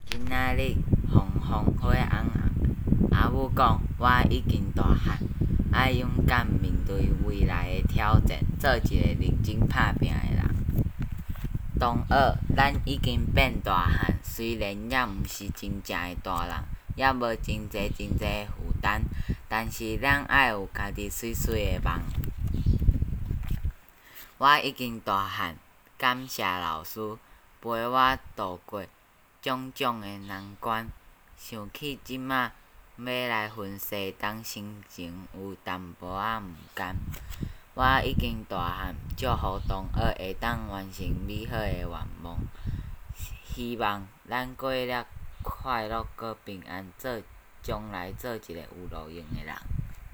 今仔日风火红红，阿母讲我已经大汉，爱勇敢面对未来的挑战，做一个认真打拼的人。同学，咱已经变大汉，虽然也毋是真正的大人，也无真济负担，但是咱爱有家己水水的梦。我已经大汉，感谢老师陪我度过种种的难关。想起即马要来分析，当心情有淡薄仔毋甘。我已经大汉，祝福同学会当完成美好的愿望。希望咱过了快乐搁平安，将来做一个有路用的人。